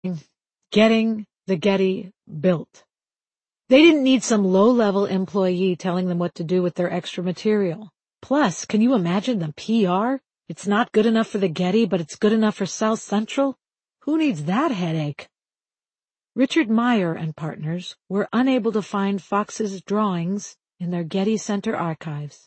getting the Getty built. They didn't need some low-level employee telling them what to do with their extra material. Plus, can you imagine the PR? It's not good enough for the Getty, but it's good enough for South Central? Who needs that headache? Richard Meyer and partners were unable to find Fox's drawings in their Getty Center archives.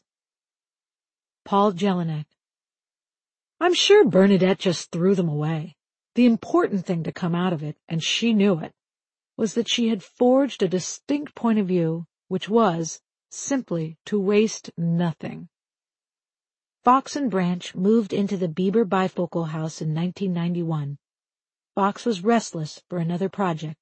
Paul Jelinek. I'm sure Bernadette just threw them away. The important thing to come out of it, and she knew it, was that she had forged a distinct point of view, which was simply to waste nothing. Fox and Branch moved into the Bieber bifocal house in 1991. Fox was restless for another project.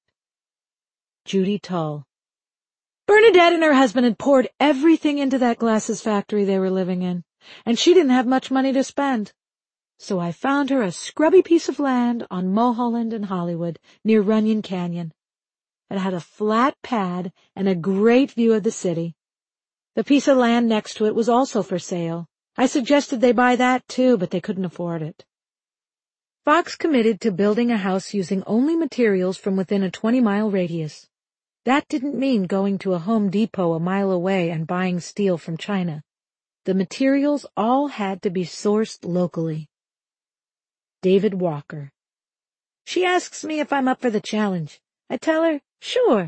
Judy Tull. Bernadette and her husband had poured everything into that glasses factory they were living in, and she didn't have much money to spend. So I found her a scrubby piece of land on Mulholland and Hollywood, near Runyon Canyon. It had a flat pad and a great view of the city. The piece of land next to it was also for sale. I suggested they buy that too, but they couldn't afford it. Fox committed to building a house using only materials from within a 20-mile radius. That didn't mean going to a Home Depot a mile away and buying steel from China. The materials all had to be sourced locally. David Walker. She asks me if I'm up for the challenge. I tell her, sure.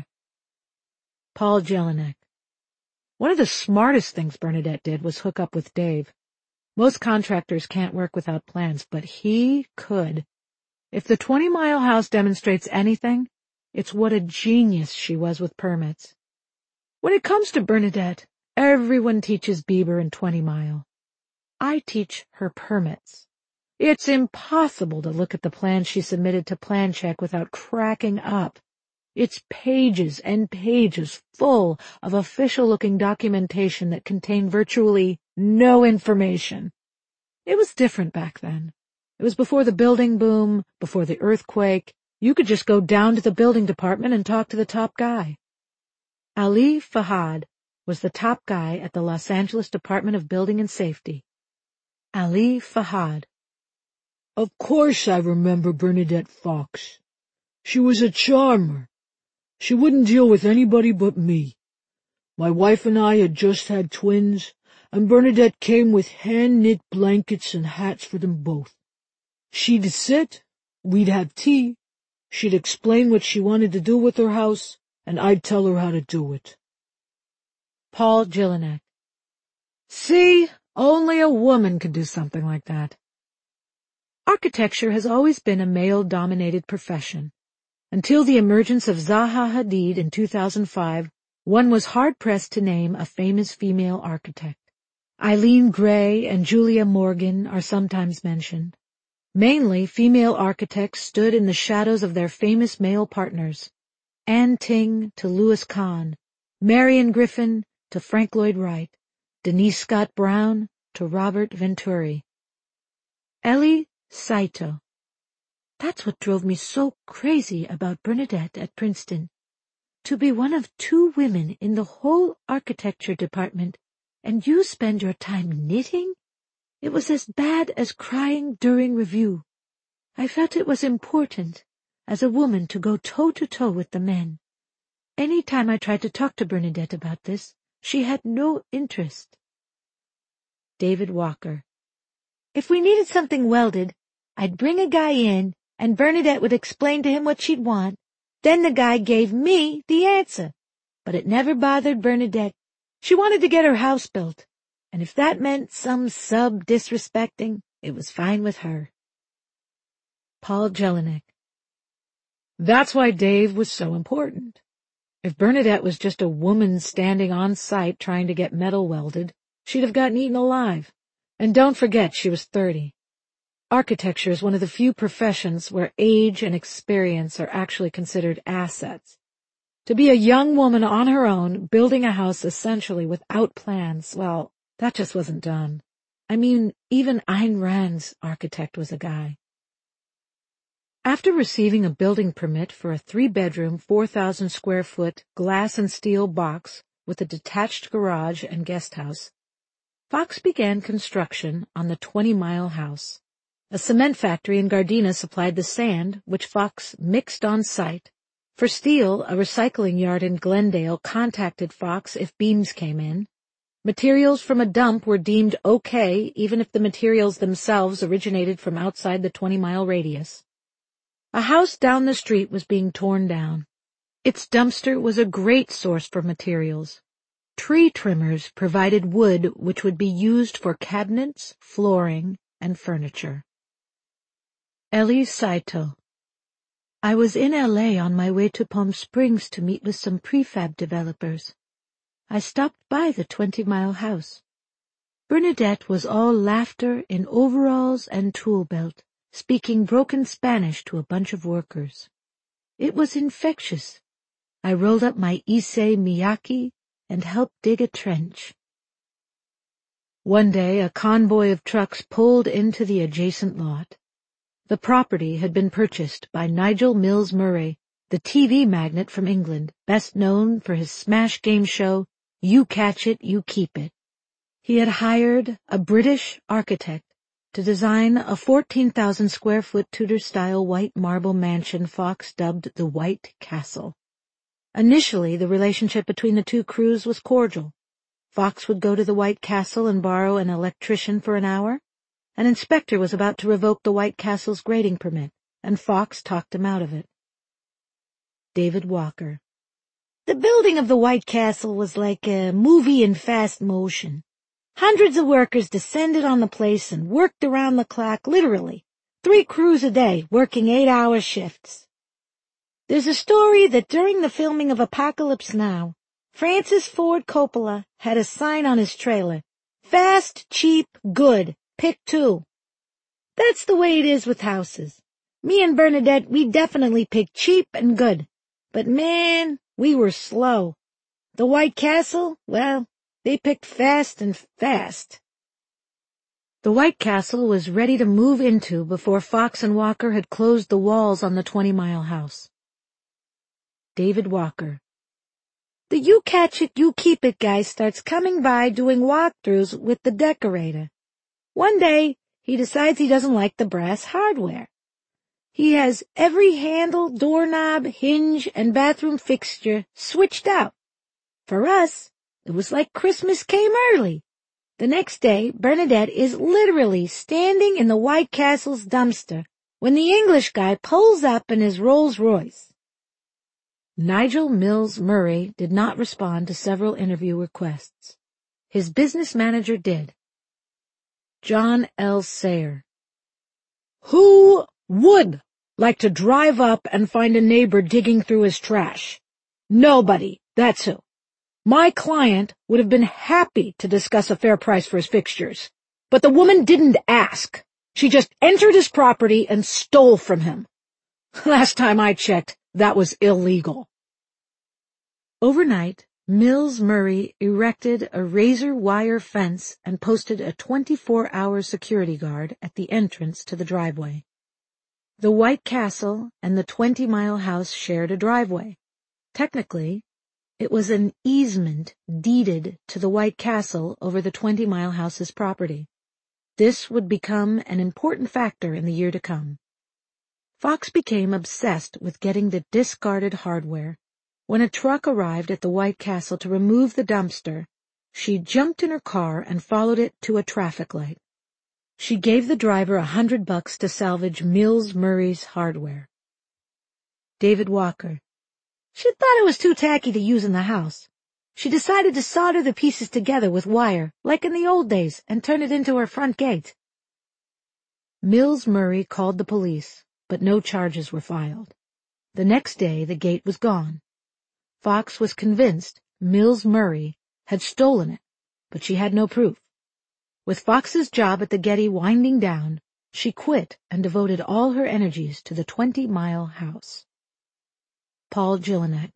Paul Jelinek. One of the smartest things Bernadette did was hook up with Dave. Most contractors can't work without plans, but he could. If the 20-mile house demonstrates anything, it's what a genius she was with permits. When it comes to Bernadette, everyone teaches Bieber in 20 Mile. I teach her permits. It's impossible to look at the plan she submitted to Plan Check without cracking up. It's pages and pages full of official-looking documentation that contained virtually no information. It was different back then. It was before the building boom, before the earthquake. You could just go down to the building department and talk to the top guy. Ali Fahad was the top guy at the Los Angeles Department of Building and Safety. Ali Fahad. Of course I remember Bernadette Fox. She was a charmer. She wouldn't deal with anybody but me. My wife and I had just had twins, and Bernadette came with hand-knit blankets and hats for them both. She'd sit, we'd have tea, she'd explain what she wanted to do with her house, and I'd tell her how to do it. Paul Jelinek. See, only a woman could do something like that. Architecture has always been a male-dominated profession. Until the emergence of Zaha Hadid in 2005, one was hard-pressed to name a famous female architect. Eileen Gray and Julia Morgan are sometimes mentioned. Mainly, female architects stood in the shadows of their famous male partners. Anne Ting to Louis Kahn, Marion Griffin to Frank Lloyd Wright, Denise Scott Brown to Robert Venturi. Ellie Saito. That's what drove me so crazy about Bernadette at Princeton. To be one of 2 women in the whole architecture department, and you spend your time knitting? It was as bad as crying during review. I felt it was important, as a woman, to go toe-to-toe with the men. Any time I tried to talk to Bernadette about this, she had no interest. David Walker. If we needed something welded, I'd bring a guy in, and Bernadette would explain to him what she'd want. Then the guy gave me the answer. But it never bothered Bernadette. She wanted to get her house built, and if that meant some sub disrespecting, it was fine with her. Paul Jelinek. That's why Dave was so important. If Bernadette was just a woman standing on site trying to get metal welded, she'd have gotten eaten alive. And don't forget, she was 30. Architecture is one of the few professions where age and experience are actually considered assets. To be a young woman on her own, building a house essentially without plans, well, that just wasn't done. I mean, even Ayn Rand's architect was a guy. After receiving a building permit for a 3-bedroom, 4,000-square-foot glass and steel box with a detached garage and guest house, Fox began construction on the 20-mile house. A cement factory in Gardena supplied the sand, which Fox mixed on site. For steel, a recycling yard in Glendale contacted Fox if beams came in. Materials from a dump were deemed okay, even if the materials themselves originated from outside the 20-mile radius. A house down the street was being torn down. Its dumpster was a great source for materials. Tree trimmers provided wood which would be used for cabinets, flooring, and furniture. Ellie Saito. I was in L.A. on my way to Palm Springs to meet with some prefab developers. I stopped by the 20-mile house. Bernadette was all laughter in overalls and tool belt, speaking broken Spanish to a bunch of workers. It was infectious. I rolled up my Issei Miyake and helped dig a trench. One day, a convoy of trucks pulled into the adjacent lot. The property had been purchased by Nigel Mills Murray, the TV magnate from England, best known for his smash game show, You Catch It, You Keep It. He had hired a British architect to design a 14,000-square-foot Tudor-style white marble mansion Fox dubbed the White Castle. Initially, the relationship between the two crews was cordial. Fox would go to the White Castle and borrow an electrician for an hour. An inspector was about to revoke the White Castle's grading permit, and Fox talked him out of it. David Walker. The building of the White Castle was like a movie in fast motion. Hundreds of workers descended on the place and worked around the clock, literally. 3 crews a day, working 8-hour shifts. There's a story that during the filming of Apocalypse Now, Francis Ford Coppola had a sign on his trailer, Fast, cheap, good. Pick 2. That's the way it is with houses. Me and Bernadette, we definitely picked cheap and good. But man, we were slow. The White Castle, well, they picked fast and fast. The White Castle was ready to move into before Fox and Walker had closed the walls on the 20-mile house. David Walker. The You Catch It, You Keep It guy starts coming by doing walkthroughs with the decorator. One day, he decides he doesn't like the brass hardware. He has every handle, doorknob, hinge, and bathroom fixture switched out. For us, it was like Christmas came early. The next day, Bernadette is literally standing in the White Castle's dumpster when the English guy pulls up in his Rolls Royce. Nigel Mills Murray did not respond to several interview requests. His business manager did. John L. Sayer. Who would like to drive up and find a neighbor digging through his trash? Nobody, that's who. My client would have been happy to discuss a fair price for his fixtures, but the woman didn't ask. She just entered his property and stole from him. Last time I checked, that was illegal. Overnight, Mills Murray erected a razor wire fence and posted a 24-hour security guard at the entrance to the driveway. The White Castle and the 20-mile house shared a driveway. Technically, it was an easement deeded to the White Castle over the 20-mile house's property. This would become an important factor in the year to come. Fox became obsessed with getting the discarded hardware. When a truck arrived at the White Castle to remove the dumpster, she jumped in her car and followed it to a traffic light. She gave the driver $100 to salvage Mills Murray's hardware. David Walker. She thought it was too tacky to use in the house. She decided to solder the pieces together with wire, like in the old days, and turn it into her front gate. Mills Murray called the police, but no charges were filed. The next day, the gate was gone. Fox was convinced Mills Murray had stolen it, but she had no proof. With Fox's job at the Getty winding down, she quit and devoted all her energies to the 20-mile house. Paul Gillinek.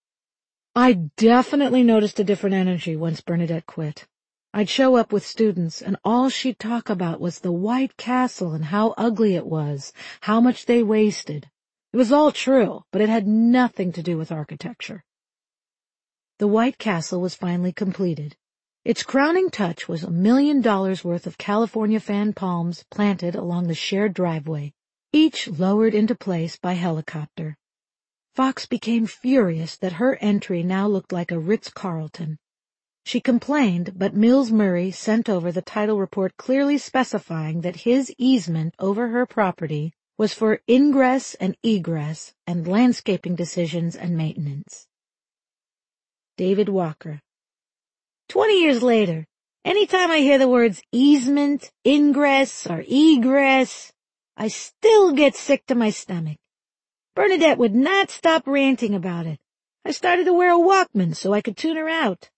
I definitely noticed a different energy once Bernadette quit. I'd show up with students, and all she'd talk about was the White Castle and how ugly it was, how much they wasted. It was all true, but it had nothing to do with architecture. The White Castle was finally completed. Its crowning touch was $1 million worth of California fan palms planted along the shared driveway, each lowered into place by helicopter. Fox became furious that her entry now looked like a Ritz-Carlton. She complained, but Mills Murray sent over the title report clearly specifying that his easement over her property was for ingress and egress and landscaping decisions and maintenance. David Walker. 20 years later, anytime I hear the words easement, ingress, or egress, I still get sick to my stomach. Bernadette would not stop ranting about it. I started to wear a Walkman so I could tune her out.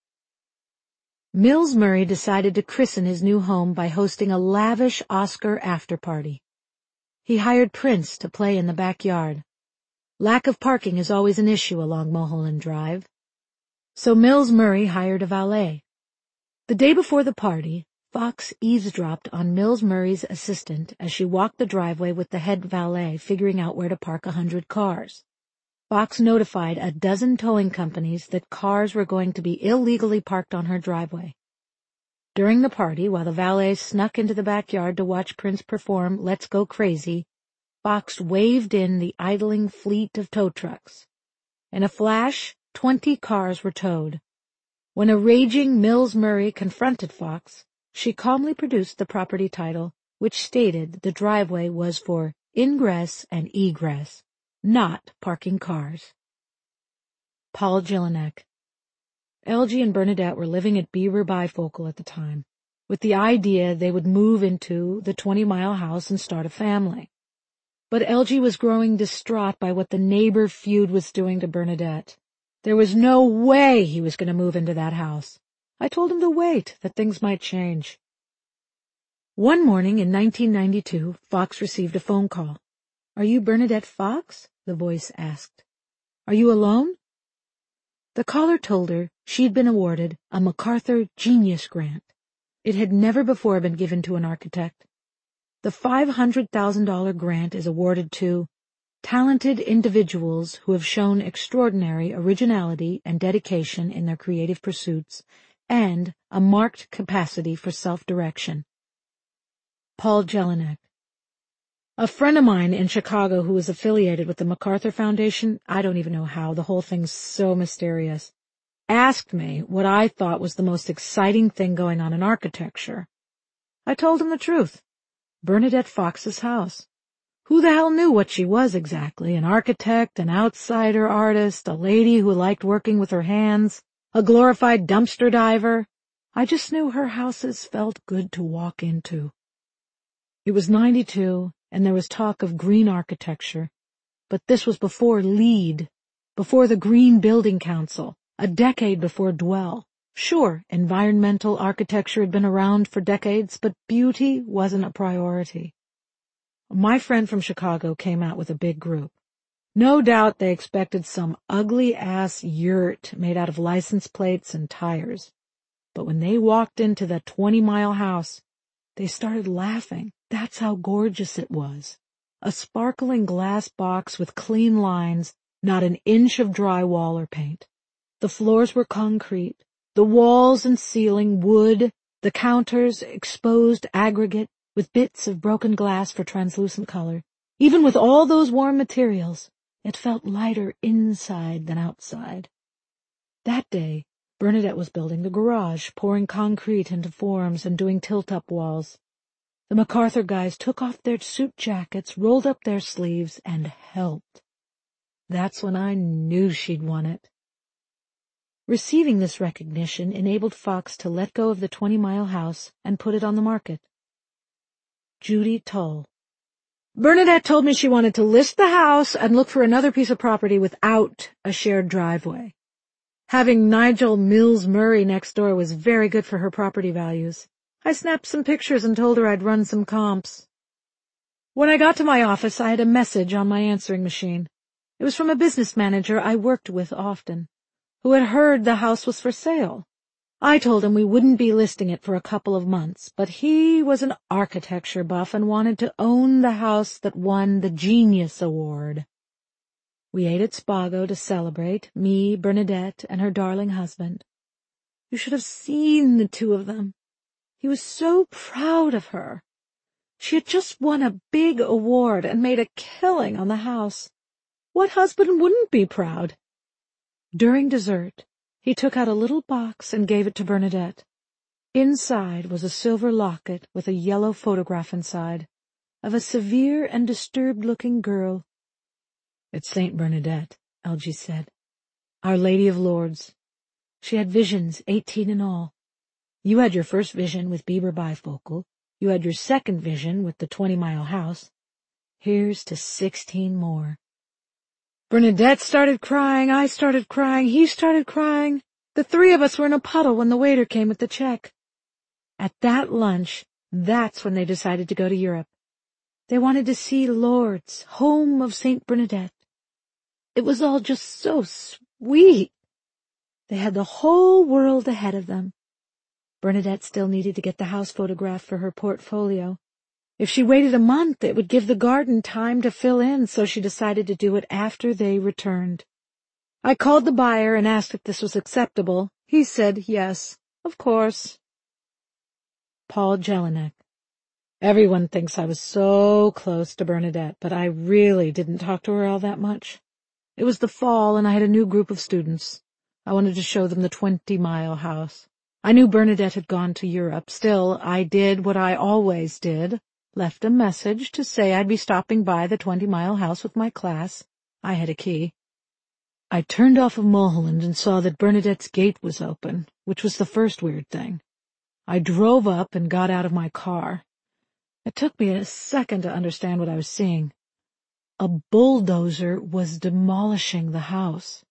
Mills Murray decided to christen his new home by hosting a lavish Oscar after-party. He hired Prince to play in the backyard. Lack of parking is always an issue along Mulholland Drive. So Mills Murray hired a valet. The day before the party, Fox eavesdropped on Mills Murray's assistant as she walked the driveway with the head valet figuring out where to park 100 cars. Fox notified a dozen towing companies that cars were going to be illegally parked on her driveway. During the party, while the valet snuck into the backyard to watch Prince perform Let's Go Crazy, Fox waved in the idling fleet of tow trucks. In a flash, 20 cars were towed. When a raging Mills Murray confronted Fox, she calmly produced the property title, which stated the driveway was for ingress and egress, not parking cars. Paul Jelinek. Elgie and Bernadette were living at Beaver Bifocal at the time, with the idea they would move into the 20-mile house and start a family. But Elgie was growing distraught by what the neighbor feud was doing to Bernadette. There was no way he was going to move into that house. I told him to wait, that things might change. One morning in 1992, Fox received a phone call. "Are you Bernadette Fox?" the voice asked. "Are you alone?" The caller told her she had been awarded a MacArthur Genius Grant. It had never before been given to an architect. The $500,000 grant is awarded to talented individuals who have shown extraordinary originality and dedication in their creative pursuits and a marked capacity for self-direction. Paul Jelinek. A friend of mine in Chicago who is affiliated with the MacArthur Foundation, I don't even know how, the whole thing's so mysterious, asked me what I thought was the most exciting thing going on in architecture. I told him the truth. Bernadette Fox's house. Who the hell knew what she was exactly? An architect, an outsider artist, a lady who liked working with her hands, a glorified dumpster diver? I just knew her houses felt good to walk into. It was 92, and there was talk of green architecture, but this was before LEED, before the Green Building Council, a decade before Dwell. Sure, environmental architecture had been around for decades, but beauty wasn't a priority. My friend from Chicago came out with a big group. No doubt they expected some ugly-ass yurt made out of license plates and tires. But when they walked into the 20-mile house, they started laughing. That's how gorgeous it was. A sparkling glass box with clean lines, not an inch of drywall or paint. The floors were concrete, the walls and ceiling wood, the counters exposed aggregate with bits of broken glass for translucent color. Even with all those warm materials, it felt lighter inside than outside. That day, Bernadette was building the garage, pouring concrete into forms and doing tilt-up walls. The MacArthur guys took off their suit jackets, rolled up their sleeves, and helped. That's when I knew she'd won it. Receiving this recognition enabled Fox to let go of the 20-mile house and put it on the market. Judy Tull. Bernadette told me she wanted to list the house and look for another piece of property without a shared driveway. Having Nigel Mills Murray next door was very good for her property values. I snapped some pictures and told her I'd run some comps. When I got to my office, I had a message on my answering machine. It was from a business manager I worked with often, who had heard the house was for sale. I told him we wouldn't be listing it for a couple of months, but he was an architecture buff and wanted to own the house that won the Genius Award. We ate at Spago to celebrate, me, Bernadette, and her darling husband. You should have seen the two of them. He was so proud of her. She had just won a big award and made a killing on the house. What husband wouldn't be proud? During dessert, he took out a little box and gave it to Bernadette. Inside was a silver locket with a yellow photograph inside of a severe and disturbed-looking girl. "It's Saint Bernadette," Algy said. "Our Lady of Lourdes. She had visions, 18 in all. You had your first vision with Bieber bifocal. You had your second vision with the 20-mile house. Here's to 16 more. Bernadette started crying, I started crying, he started crying. The three of us were in a puddle when the waiter came with the check. At that lunch, that's when they decided to go to Europe. They wanted to see Lourdes, home of Saint Bernadette. It was all just so sweet. They had the whole world ahead of them. Bernadette still needed to get the house photographed for her portfolio. If she waited a month, it would give the garden time to fill in, so she decided to do it after they returned. I called the buyer and asked if this was acceptable. He said yes, of course. Paul Jelinek. Everyone thinks I was so close to Bernadette, but I really didn't talk to her all that much. It was the fall, and I had a new group of students. I wanted to show them the 20-mile house. I knew Bernadette had gone to Europe. Still, I did what I always did, left a message to say I'd be stopping by the 20-mile house with my class. I had a key. I turned off of Mulholland and saw that Bernadette's gate was open, which was the first weird thing. I drove up and got out of my car. It took me a second to understand what I was seeing. A bulldozer was demolishing the house.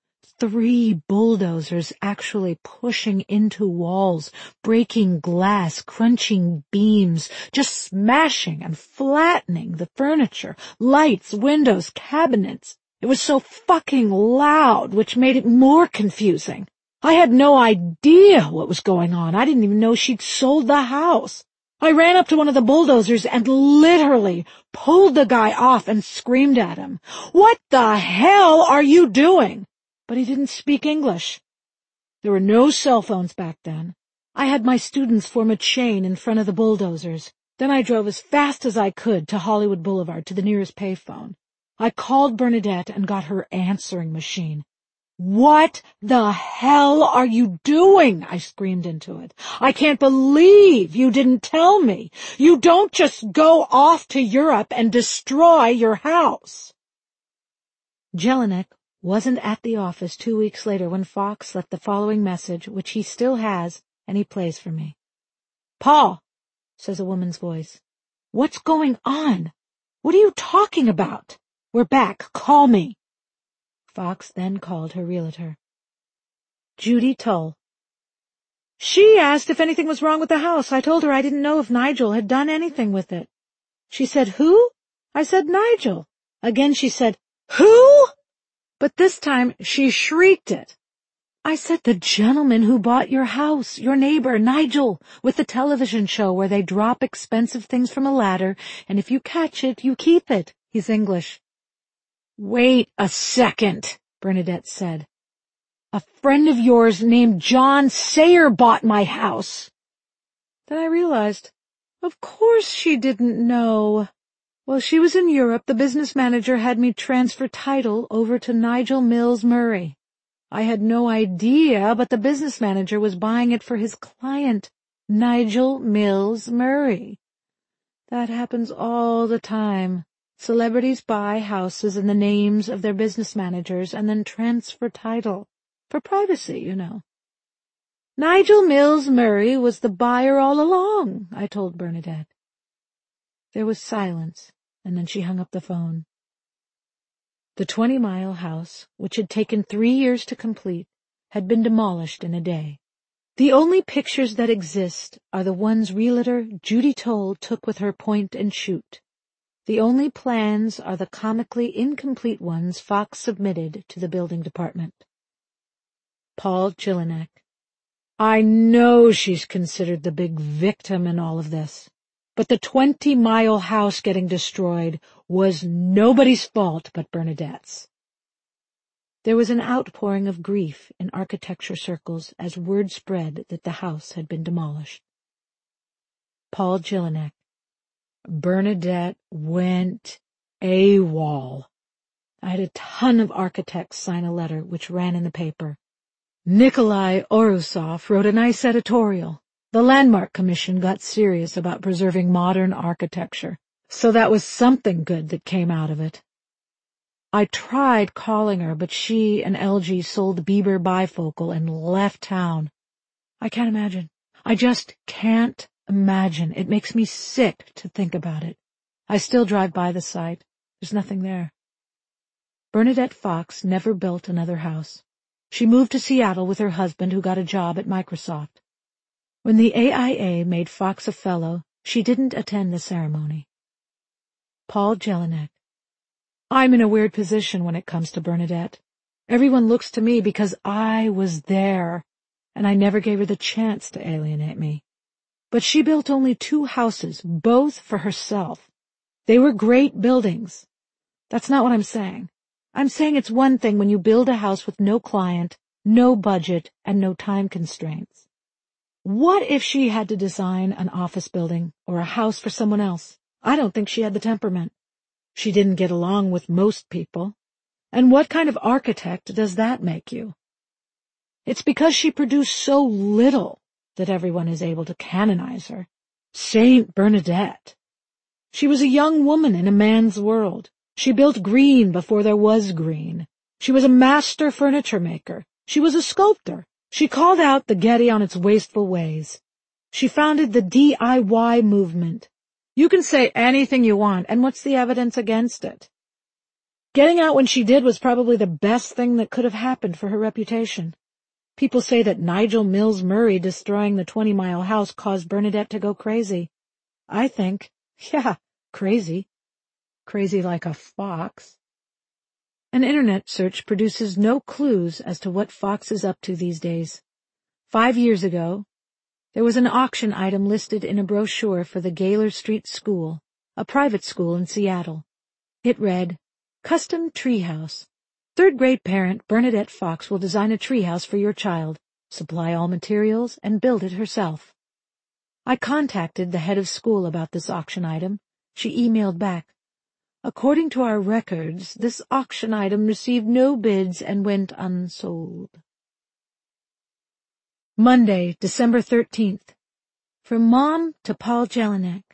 3 bulldozers actually pushing into walls, breaking glass, crunching beams, just smashing and flattening the furniture, lights, windows, cabinets. It was so fucking loud, which made it more confusing. I had no idea what was going on. I didn't even know she'd sold the house. I ran up to one of the bulldozers and literally pulled the guy off and screamed at him. "What the hell are you doing?" But he didn't speak English. There were no cell phones back then. I had my students form a chain in front of the bulldozers. Then I drove as fast as I could to Hollywood Boulevard to the nearest payphone. I called Bernadette and got her answering machine. "What the hell are you doing?" I screamed into it. "I can't believe you didn't tell me. You don't just go off to Europe and destroy your house." Jelinek wasn't at the office 2 weeks later when Fox left the following message, which he still has, and he plays for me. "Paul," says a woman's voice. "What's going on? What are you talking about? We're back. Call me." Fox then called her realtor. Judy Tull. "She asked if anything was wrong with the house. I told her I didn't know if Nigel had done anything with it. She said, 'Who?' I said, 'Nigel.' Again she said, 'Who?' But this time she shrieked it. I said, 'The gentleman who bought your house, your neighbor, Nigel, with the television show where they drop expensive things from a ladder, and if you catch it, you keep it. He's English.' 'Wait a second,' Bernadette said. 'A friend of yours named John Sayer bought my house.' Then I realized, of course she didn't know. While she was in Europe, the business manager had me transfer title over to Nigel Mills Murray. I had no idea, but the business manager was buying it for his client, Nigel Mills Murray. That happens all the time. Celebrities buy houses in the names of their business managers and then transfer title. For privacy, you know. Nigel Mills Murray was the buyer all along, I told Bernadette. There was silence, and then she hung up the phone. The 20-mile house, which had taken 3 years to complete, had been demolished in a day. The only pictures that exist are the ones realtor Judy Tull took with her point-and-shoot. The only plans are the comically incomplete ones Fox submitted to the building department. Paul Jelinek. I know she's considered the big victim in all of this, but the 20-mile house getting destroyed was nobody's fault but Bernadette's. There was an outpouring of grief in architecture circles as word spread that the house had been demolished. Paul Jelinek. Bernadette went AWOL. I had a ton of architects sign a letter which ran in the paper. Nikolai Orusov wrote a nice editorial. The Landmark Commission got serious about preserving modern architecture, so that was something good that came out of it. I tried calling her, but she and LG sold Bieber bifocal and left town. I can't imagine. I just can't imagine. It makes me sick to think about it. I still drive by the site. There's nothing there. Bernadette Fox never built another house. She moved to Seattle with her husband, who got a job at Microsoft. When the AIA made Fox a fellow, she didn't attend the ceremony. Paul Jelinek. I'm in a weird position when it comes to Bernadette. Everyone looks to me because I was there, and I never gave her the chance to alienate me. But she built only 2 houses, both for herself. They were great buildings. That's not what I'm saying. I'm saying it's one thing when you build a house with no client, no budget, and no time constraints. What if she had to design an office building or a house for someone else? I don't think she had the temperament. She didn't get along with most people. And what kind of architect does that make you? It's because she produced so little that everyone is able to canonize her. Saint Bernadette. She was a young woman in a man's world. She built green before there was green. She was a master furniture maker. She was a sculptor. She called out the Getty on its wasteful ways. She founded the DIY movement. You can say anything you want, and what's the evidence against it? Getting out when she did was probably the best thing that could have happened for her reputation. People say that Nigel Mills Murray destroying the 20 Mile House caused Bernadette to go crazy. I think, yeah, crazy. Crazy like a fox. An internet search produces no clues as to what Fox is up to these days. 5 years ago, there was an auction item listed in a brochure for the Gaylor Street School, a private school in Seattle. It read, Custom Treehouse. 3rd grade parent Bernadette Fox will design a treehouse for your child, supply all materials, and build it herself. I contacted the head of school about this auction item. She emailed back, According to our records, this auction item received no bids and went unsold. Monday, December 13th. From Mom to Paul Jelinek.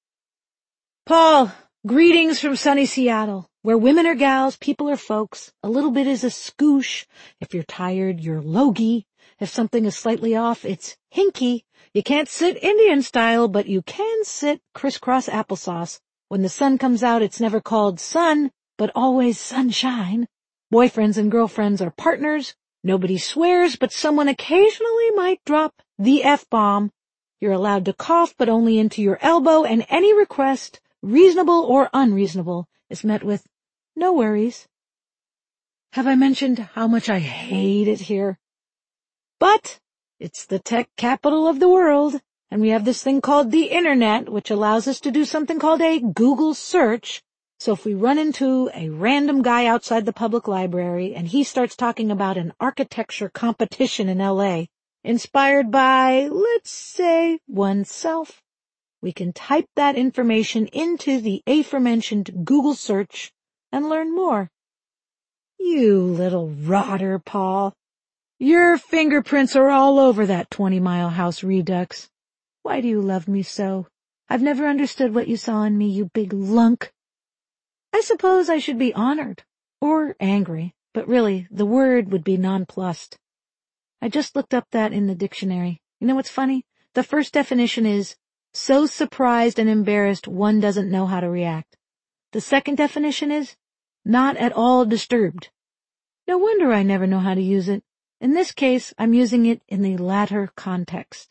Paul, greetings from sunny Seattle, where women are gals, people are folks. A little bit is a scoosh. If you're tired, you're logy. If something is slightly off, it's hinky. You can't sit Indian style, but you can sit crisscross applesauce. When the sun comes out, it's never called sun, but always sunshine. Boyfriends and girlfriends are partners. Nobody swears, but someone occasionally might drop the F-bomb. You're allowed to cough, but only into your elbow, and any request, reasonable or unreasonable, is met with no worries. Have I mentioned how much I hate it here? But it's the tech capital of the world, and we have this thing called the Internet, which allows us to do something called a Google search. So if we run into a random guy outside the public library and he starts talking about an architecture competition in LA, inspired by, let's say, oneself, we can type that information into the aforementioned Google search and learn more. You little rotter, Paul. Your fingerprints are all over that 20 Mile House redux. Why do you love me so? I've never understood what you saw in me, you big lunk. I suppose I should be honored, or angry, but really, the word would be nonplussed. I just looked up that in the dictionary. You know what's funny? The first definition is, so surprised and embarrassed one doesn't know how to react. The second definition is, not at all disturbed. No wonder I never know how to use it. In this case, I'm using it in the latter context.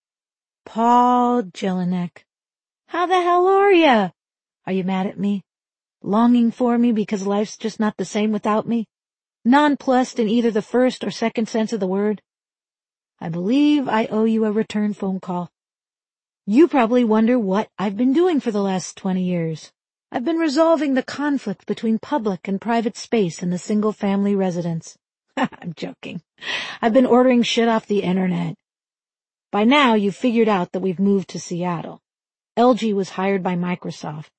Paul Jelinek. How the hell are ya? Are you mad at me? Longing for me because life's just not the same without me? Nonplussed in either the first or second sense of the word? I believe I owe you a return phone call. You probably wonder what I've been doing for the last 20 years. I've been resolving the conflict between public and private space in the single-family residence. I'm joking. I've been ordering shit off the internet. By now, you've figured out that we've moved to Seattle. LG was hired by Microsoft.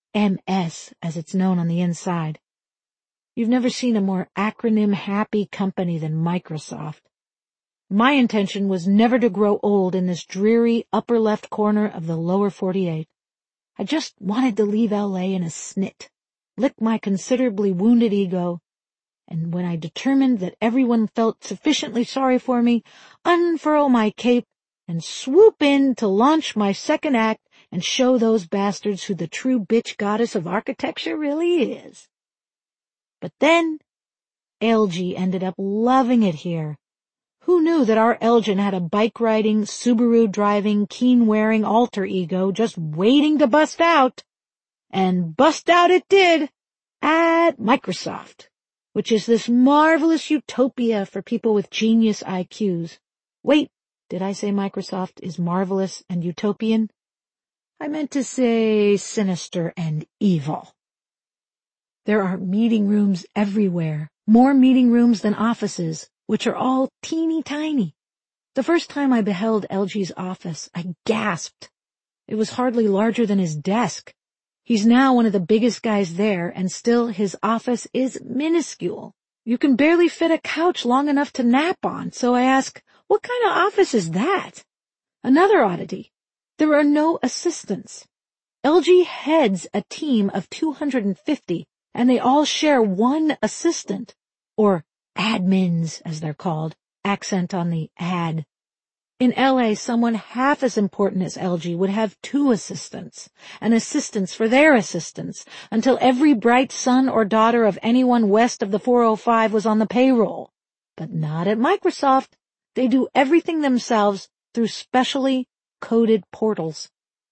MS, as it's known on the inside. You've never seen a more acronym-happy company than Microsoft. My intention was never to grow old in this dreary upper left corner of the lower 48. I just wanted to leave LA in a snit, lick my considerably wounded ego, and when I determined that everyone felt sufficiently sorry for me, unfurl my cape and swoop in to launch my second act and show those bastards who the true bitch goddess of architecture really is. But then, LG ended up loving it here. Who knew that our Elgin had a bike-riding, Subaru-driving, keen-wearing alter ego just waiting to bust out? And bust out it did, at Microsoft, which is this marvelous utopia for people with genius IQs. Wait, did I say Microsoft is marvelous and utopian? I meant to say sinister and evil. There are meeting rooms everywhere, more meeting rooms than offices, which are all teeny tiny. The first time I beheld LG's office, I gasped. It was hardly larger than his desk. He's now one of the biggest guys there, and still his office is minuscule. You can barely fit a couch long enough to nap on, so I ask, what kind of office is that? Another oddity. There are no assistants. LG heads a team of 250, and they all share one assistant, or admins, as they're called, accent on the ad. In LA, someone half as important as LG would have two assistants, and assistants for their assistants, until every bright son or daughter of anyone west of the 405 was on the payroll. But not at Microsoft. They do everything themselves through specially coded portals.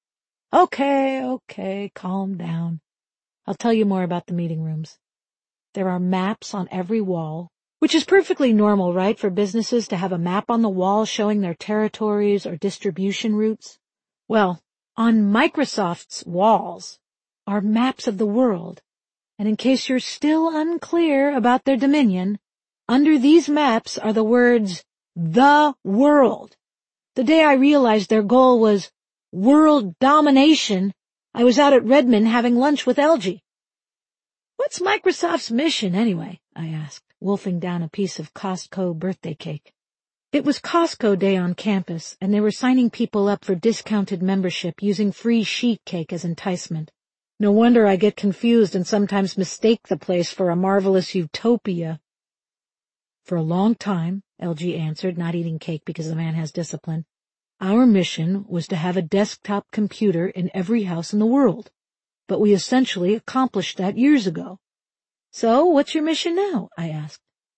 Okay, calm down. I'll tell you more about the meeting rooms. There are maps on every wall, which is perfectly normal, right, for businesses to have a map on the wall showing their territories or distribution routes? Well, on Microsoft's walls are maps of the world, and in case you're still unclear about their dominion, under these maps are the words, the world. The day I realized their goal was world domination, I was out at Redmond having lunch with LG. What's Microsoft's mission, anyway? I asked, wolfing down a piece of Costco birthday cake. It was Costco Day on campus, and they were signing people up for discounted membership using free sheet cake as enticement. No wonder I get confused and sometimes mistake the place for a marvelous utopia. For a long time, LG answered, not eating cake because the man has discipline, our mission was to have a desktop computer in every house in the world. But we essentially accomplished that years ago. So, what's your mission now? I asked.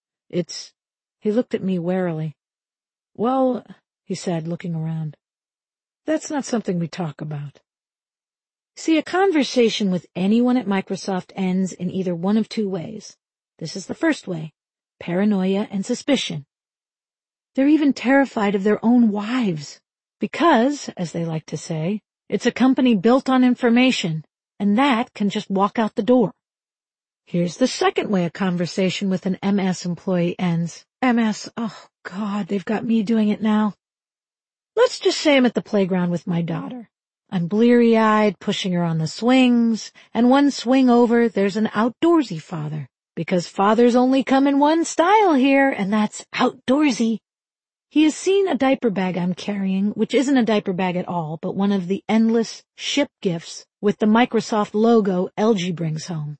He looked at me warily. Well, he said, looking around, that's not something we talk about. See, a conversation with anyone at Microsoft ends in either one of two ways. This is the first way, paranoia and suspicion. They're even terrified of their own wives, because, as they like to say, it's a company built on information, and that can just walk out the door. Here's the second way a conversation with an MS employee ends. MS, oh God, they've got me doing it now. Let's just say I'm at the playground with my daughter. I'm bleary-eyed, pushing her on the swings, and one swing over, there's an outdoorsy father, because fathers only come in one style here, and that's outdoorsy. He has seen a diaper bag I'm carrying, which isn't a diaper bag at all, but one of the endless ship gifts with the Microsoft logo LG brings home.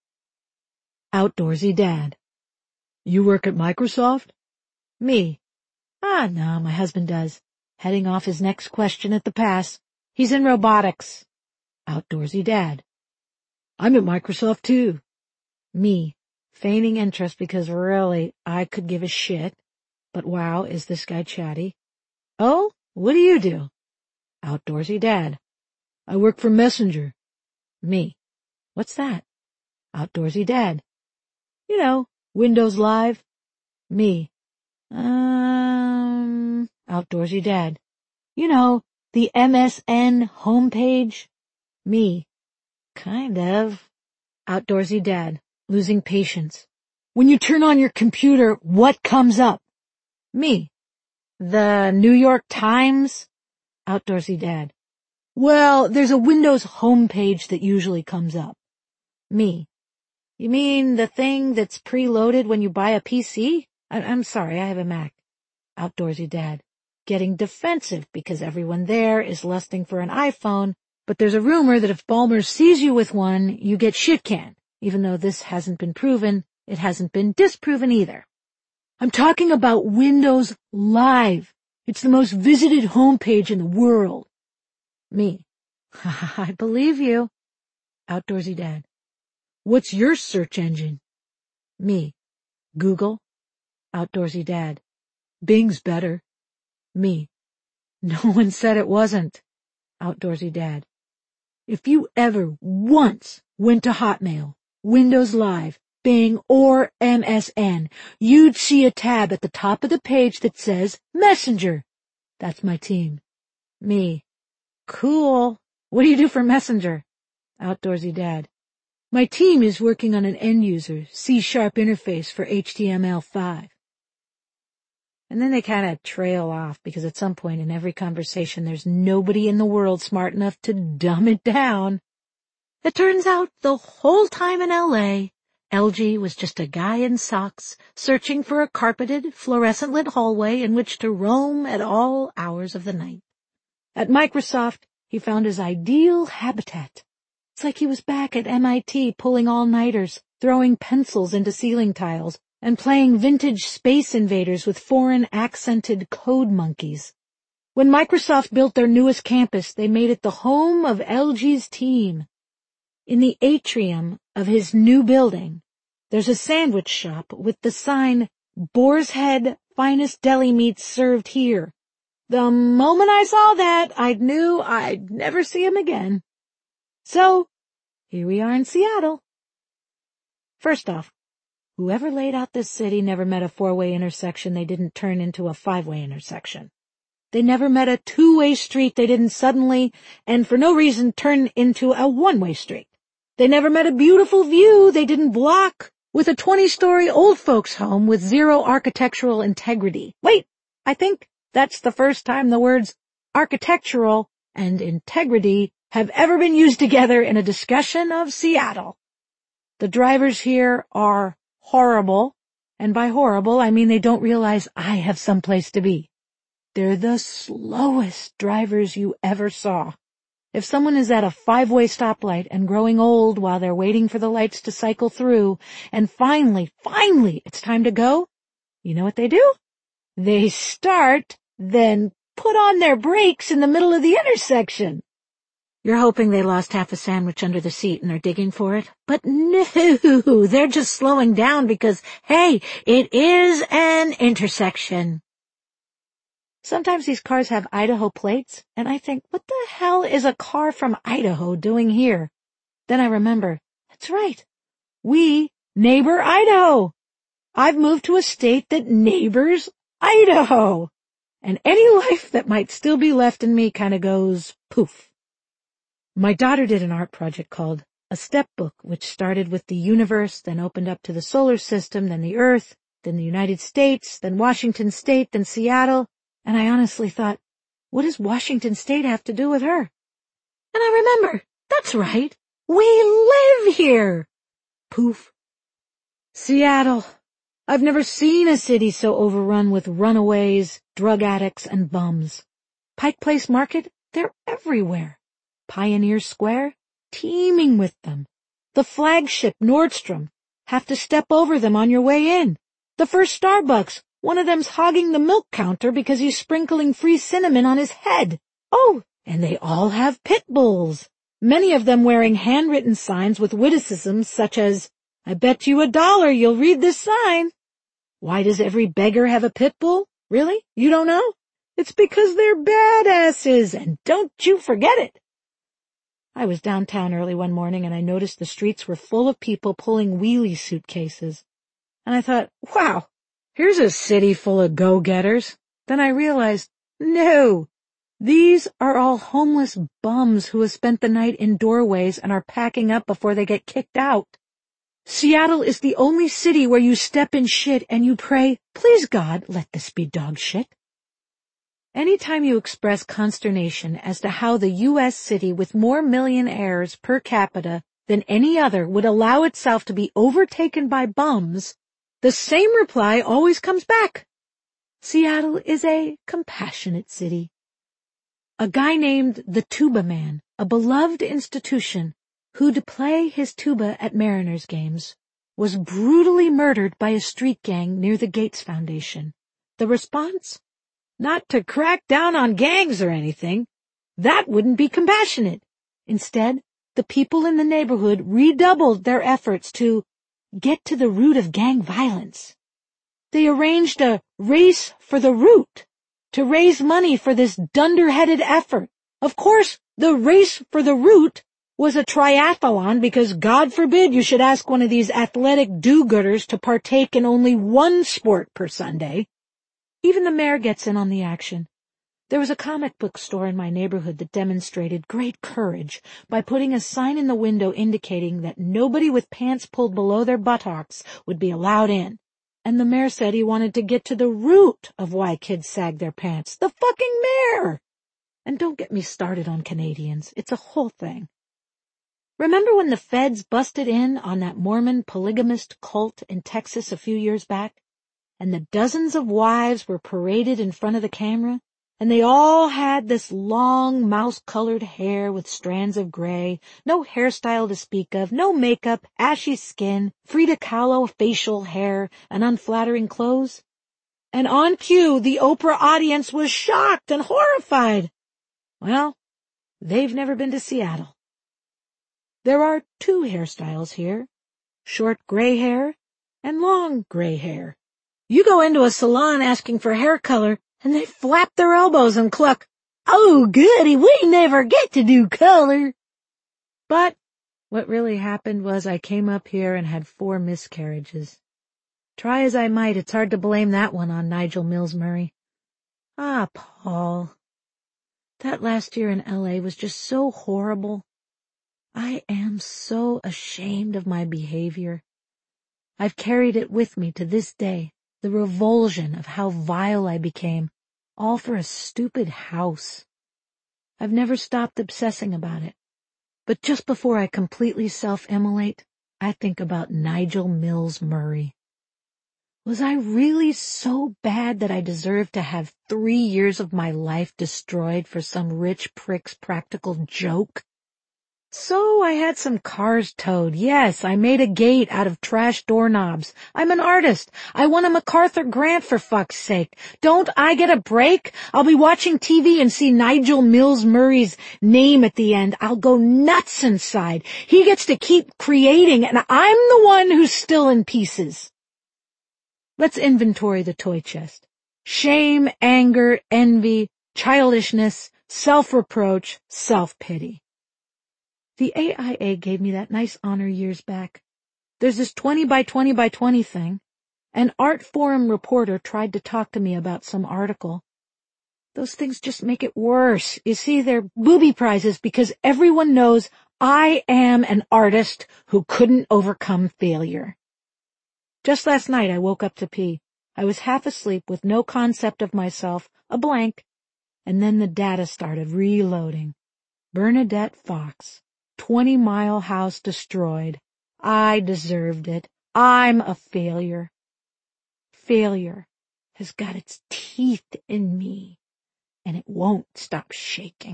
Outdoorsy dad. You work at Microsoft? Me. No, my husband does. Heading off his next question at the pass. He's in robotics. Outdoorsy dad. I'm at Microsoft too. Me. Feigning interest because really, I could give a shit. But wow, is this guy chatty. Oh, what do you do? Outdoorsy dad. I work for Messenger. Me. What's that? Outdoorsy dad. You know, Windows Live. Me. Outdoorsy dad. You know, the MSN homepage. Me. Kind of. Outdoorsy Dad, losing patience. When you turn on your computer, what comes up? Me. The New York Times? Outdoorsy Dad. Well, there's a Windows homepage that usually comes up. Me. You mean the thing that's preloaded when you buy a PC? I'm sorry, I have a Mac. Outdoorsy Dad, getting defensive because everyone there is lusting for an iPhone, but there's a rumor that if Ballmer sees you with one, you get shit-canned. Even though this hasn't been proven, it hasn't been disproven either. I'm talking about Windows Live. It's the most visited homepage in the world. Me. I believe you. Outdoorsy Dad. What's your search engine? Me. Google. Outdoorsy Dad. Bing's better. Me. No one said it wasn't. Outdoorsy Dad. If you ever once went to Hotmail, Windows Live, Bing, or MSN, you'd see a tab at the top of the page that says Messenger. That's my team. Me. Cool. What do you do for Messenger? Outdoorsy Dad. My team is working on an end-user C# interface for HTML5. And then they kind of trail off because at some point in every conversation there's nobody in the world smart enough to dumb it down. It turns out the whole time in L.A., LG was just a guy in socks searching for a carpeted, fluorescent-lit hallway in which to roam at all hours of the night. At Microsoft, he found his ideal habitat. It's like he was back at MIT pulling all-nighters, throwing pencils into ceiling tiles, and playing vintage Space Invaders with foreign accented code monkeys. When Microsoft built their newest campus, they made it the home of LG's team. In the atrium of his new building, there's a sandwich shop with the sign, Boar's Head Finest Deli Meats Served Here. The moment I saw that, I knew I'd never see him again. So, here we are in Seattle. First off, whoever laid out this city never met a four-way intersection they didn't turn into a five-way intersection. They never met a two-way street they didn't suddenly, and for no reason, turn into a one-way street. They never met a beautiful view they didn't block with a 20-story old folks' home with zero architectural integrity. Wait, I think that's the first time the words architectural and integrity have ever been used together in a discussion of Seattle. The drivers here are horrible, and by horrible I mean they don't realize I have someplace to be. They're the slowest drivers you ever saw. If someone is at a five-way stoplight and growing old while they're waiting for the lights to cycle through, and finally, it's time to go, you know what they do? They start, then put on their brakes in the middle of the intersection. You're hoping they lost half a sandwich under the seat and are digging for it. But no, they're just slowing down because, hey, it is an intersection. Sometimes these cars have Idaho plates, and I think, what the hell is a car from Idaho doing here? Then I remember, that's right, we neighbor Idaho. I've moved to a state that neighbors Idaho. And any life that might still be left in me kind of goes poof. My daughter did an art project called A Step Book, which started with the universe, then opened up to the solar system, then the Earth, then the United States, then Washington State, then Seattle. And I honestly thought, what does Washington State have to do with her? And I remember, that's right, we live here. Poof. Seattle. I've never seen a city so overrun with runaways, drug addicts, and bums. Pike Place Market, they're everywhere. Pioneer Square, teeming with them. The flagship Nordstrom, have to step over them on your way in. The first Starbucks, one of them's hogging the milk counter because he's sprinkling free cinnamon on his head. Oh, and they all have pit bulls, many of them wearing handwritten signs with witticisms such as, I bet you $1 you'll read this sign. Why does every beggar have a pit bull? Really? You don't know? It's because they're badasses, and don't you forget it. I was downtown early one morning and I noticed the streets were full of people pulling wheelie suitcases. And I thought, wow, here's a city full of go-getters. Then I realized, no, These are all homeless bums who have spent the night in doorways and are packing up before they get kicked out. Seattle is the only city where you step in shit and you pray, please God, let this be dog shit. Anytime you express consternation as to how the U.S. city with more millionaires per capita than any other would allow itself to be overtaken by bums, the same reply always comes back. Seattle is a compassionate city. A guy named the Tuba Man, a beloved institution, who'd play his tuba at Mariners games, was brutally murdered by a street gang near the Gates Foundation. The response? Not to crack down on gangs or anything. That wouldn't be compassionate. Instead, the people in the neighborhood redoubled their efforts to get to the root of gang violence. They arranged a race for the root to raise money for this dunderheaded effort. Of course, the race for the root was a triathlon because God forbid you should ask one of these athletic do-gooders to partake in only one sport per Sunday. Even the mayor gets in on the action. There was a comic book store in my neighborhood that demonstrated great courage by putting a sign in the window indicating that nobody with pants pulled below their buttocks would be allowed in. And the mayor said he wanted to get to the root of why kids sag their pants. The fucking mayor! And don't get me started on Canadians. It's a whole thing. Remember when the feds busted in on that Mormon polygamist cult in Texas a few years back? And the dozens of wives were paraded in front of the camera? And they all had this long mouse-colored hair with strands of gray, no hairstyle to speak of, no makeup, ashy skin, Frida Kahlo facial hair, and unflattering clothes. And on cue, the Oprah audience was shocked and horrified. Well, they've never been to Seattle. There are two hairstyles here, short gray hair and long gray hair. You go into a salon asking for hair color, and they flap their elbows and cluck, "Oh, goody, we never get to do color." But what really happened was I came up here and had 4 miscarriages. Try as I might, it's hard to blame that one on Nigel Mills Murray. Ah, Paul. That last year in L.A. was just so horrible. I am so ashamed of my behavior. I've carried it with me to this day. The revulsion of how vile I became, all for a stupid house. I've never stopped obsessing about it. But just before I completely self-immolate, I think about Nigel Mills Murray. Was I really so bad that I deserved to have 3 years of my life destroyed for some rich prick's practical joke? So I had some cars towed. Yes, I made a gate out of trash doorknobs. I'm an artist. I won a MacArthur grant, for fuck's sake. Don't I get a break? I'll be watching TV and see Nigel Mills Murray's name at the end. I'll go nuts inside. He gets to keep creating, and I'm the one who's still in pieces. Let's inventory the toy chest. Shame, anger, envy, childishness, self-reproach, self-pity. The AIA gave me that nice honor years back. There's this 20 by 20 by 20 thing. An art forum reporter tried to talk to me about some article. Those things just make it worse. You see, they're booby prizes because everyone knows I am an artist who couldn't overcome failure. Just last night I woke up to pee. I was half asleep with no concept of myself, a blank, and then the data started reloading. Bernadette Fox. 20-mile house destroyed. I deserved it. I'm a failure. Failure has got its teeth in me, and it won't stop shaking.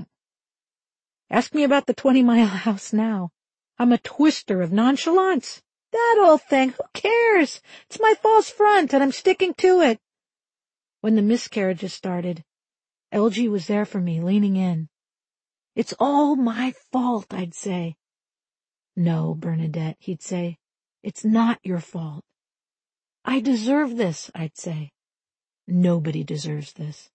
Ask me about the 20-mile house now. I'm a twister of nonchalance. That old thing, who cares? It's my false front, and I'm sticking to it. When the miscarriages started, LG was there for me, leaning in. It's all my fault, I'd say. No, Bernadette, he'd say. It's not your fault. I deserve this, I'd say. Nobody deserves this.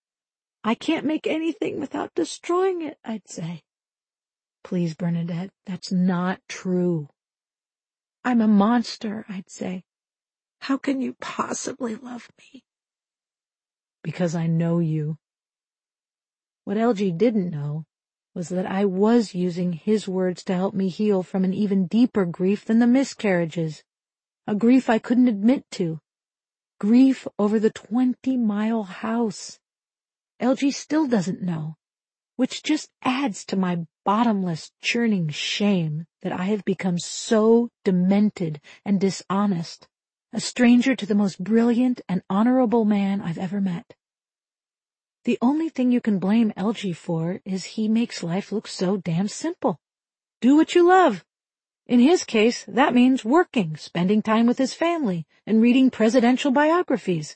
I can't make anything without destroying it, I'd say. Please, Bernadette, that's not true. I'm a monster, I'd say. How can you possibly love me? Because I know you. What LG didn't know was that I was using his words to help me heal from an even deeper grief than the miscarriages, a grief I couldn't admit to, grief over the 20-mile house. LG still doesn't know, which just adds to my bottomless, churning shame that I have become so demented and dishonest, a stranger to the most brilliant and honorable man I've ever met. The only thing you can blame LG for is he makes life look so damn simple. Do what you love. In his case, that means working, spending time with his family, and reading presidential biographies.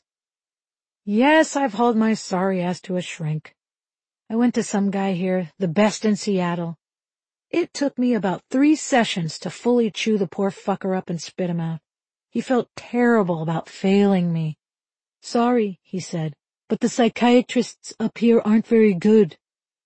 Yes, I've hauled my sorry ass to a shrink. I went to some guy here, the best in Seattle. It took me about 3 sessions to fully chew the poor fucker up and spit him out. He felt terrible about failing me. Sorry, he said, but the psychiatrists up here aren't very good.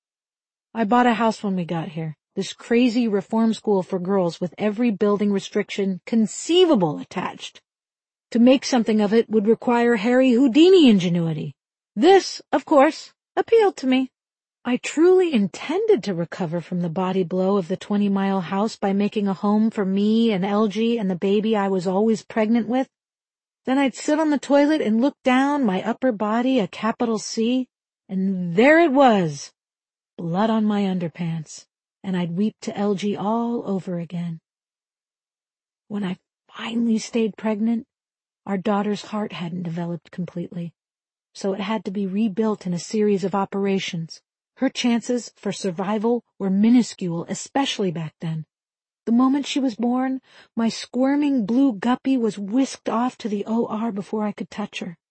I bought a house when we got here, this crazy reform school for girls with every building restriction conceivable attached. To make something of it would require Harry Houdini ingenuity. This, of course, appealed to me. I truly intended to recover from the body blow of the 20-mile house by making a home for me and LG and the baby I was always pregnant with. Then I'd sit on the toilet and look down, my upper body a capital C, and there it was, blood on my underpants, and I'd weep to LG all over again. When I finally stayed pregnant, our daughter's heart hadn't developed completely, so it had to be rebuilt in a series of operations. Her chances for survival were minuscule, especially back then. The moment she was born, my squirming blue guppy was whisked off to the OR before I could touch her.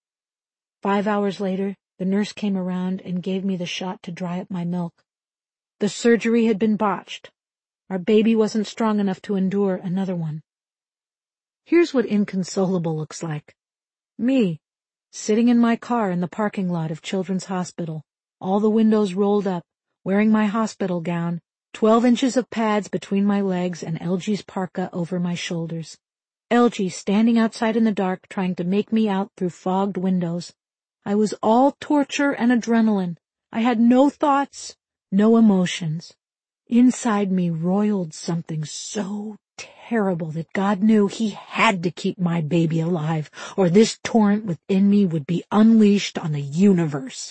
5 hours later, the nurse came around and gave me the shot to dry up my milk. The surgery had been botched. Our baby wasn't strong enough to endure another one. Here's what inconsolable looks like. Me, sitting in my car in the parking lot of Children's Hospital, all the windows rolled up, wearing my hospital gown, 12 inches of pads between my legs and LG's parka over my shoulders. LG standing outside in the dark trying to make me out through fogged windows. I was all torture and adrenaline. I had no thoughts, no emotions. Inside me roiled something so terrible that God knew he had to keep my baby alive, or this torrent within me would be unleashed on the universe.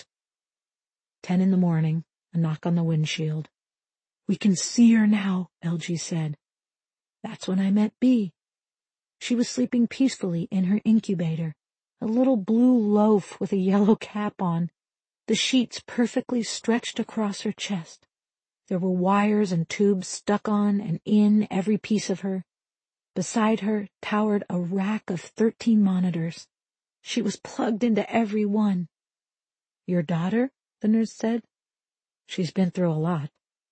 10 in the morning, a knock on the windshield. "We can see her now," LG said. That's when I met Bea. She was sleeping peacefully in her incubator, a little blue loaf with a yellow cap on, the sheets perfectly stretched across her chest. There were wires and tubes stuck on and in every piece of her. Beside her towered a rack of 13 monitors. She was plugged into every one. "Your daughter?" the nurse said. "She's been through a lot."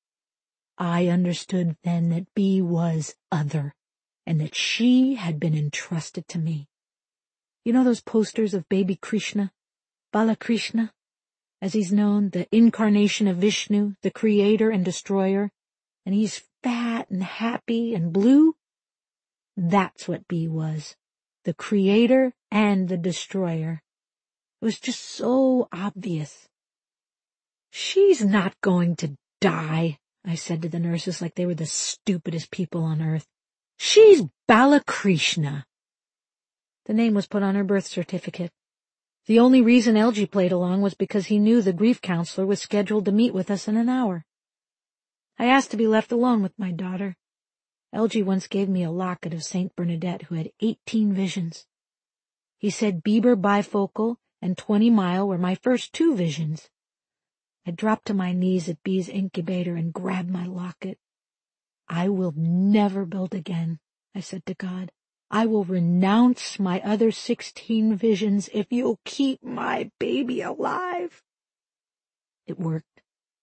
I understood then that Bea was other, and that she had been entrusted to me. You know those posters of baby Krishna, Balakrishna, as he's known, the incarnation of Vishnu, the creator and destroyer, and he's fat and happy and blue? That's what Bea was, the creator and the destroyer. It was just so obvious. "She's not going to die," I said to the nurses like they were the stupidest people on earth. "She's Balakrishna." The name was put on her birth certificate. The only reason LG played along was because he knew the grief counselor was scheduled to meet with us in an hour. I asked to be left alone with my daughter. LG once gave me a locket of Saint Bernadette who had 18 visions. He said Bieber bifocal and 20 mile were my first 2 visions. I dropped to my knees at Bea's incubator and grabbed my locket. "I will never build again," I said to God. "I will renounce my other 16 visions if you'll keep my baby alive." It worked.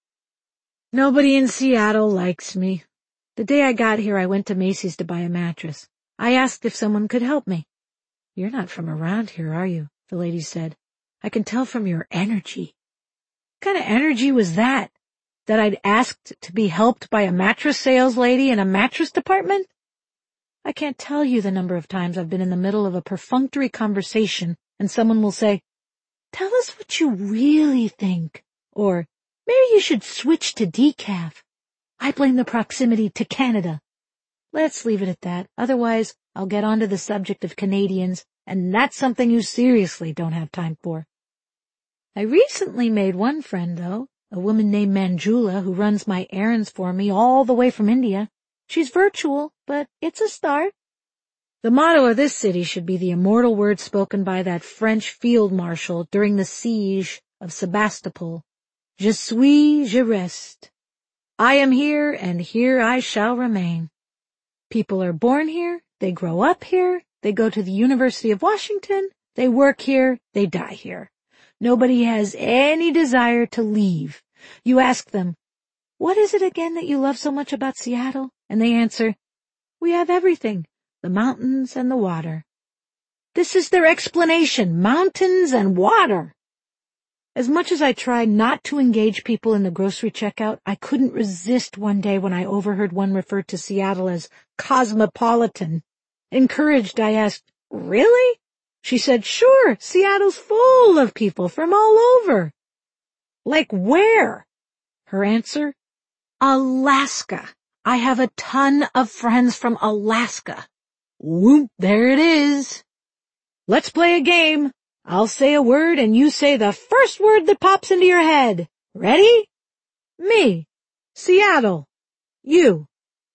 Nobody in Seattle likes me. The day I got here, I went to Macy's to buy a mattress. I asked if someone could help me. "You're not from around here, are you?" the lady said. "I can tell from your energy." What kind of energy was that? That I'd asked to be helped by a mattress sales lady in a mattress department? I can't tell you the number of times I've been in the middle of a perfunctory conversation and someone will say, "Tell us what you really think," or Maybe you should switch to decaf. I blame the proximity to Canada. Let's leave it at that. Otherwise, I'll get onto the subject of Canadians, and that's something you seriously don't have time for. I recently made one friend, though, a woman named Manjula who runs my errands for me all the way from India. She's virtual, but it's a start. The motto of this city should be the immortal words spoken by that French field marshal during the siege of Sebastopol. Je suis, je reste. I am here, and here I shall remain. People are born here, they grow up here, they go to the University of Washington, they work here, they die here. Nobody has any desire to leave. You ask them, what is it again that you love so much about Seattle? And they answer, we have everything, the mountains and the water. This is their explanation, mountains and water. As much as I tried not to engage people in the grocery checkout, I couldn't resist one day when I overheard one refer to Seattle as cosmopolitan. Encouraged, I asked, really? She said, sure, Seattle's full of people from all over. Like where? Her answer, Alaska. I have a ton of friends from Alaska. Whoop, there it is. Let's play a game. I'll say a word and you say the first word that pops into your head. Ready? Me. Seattle. You.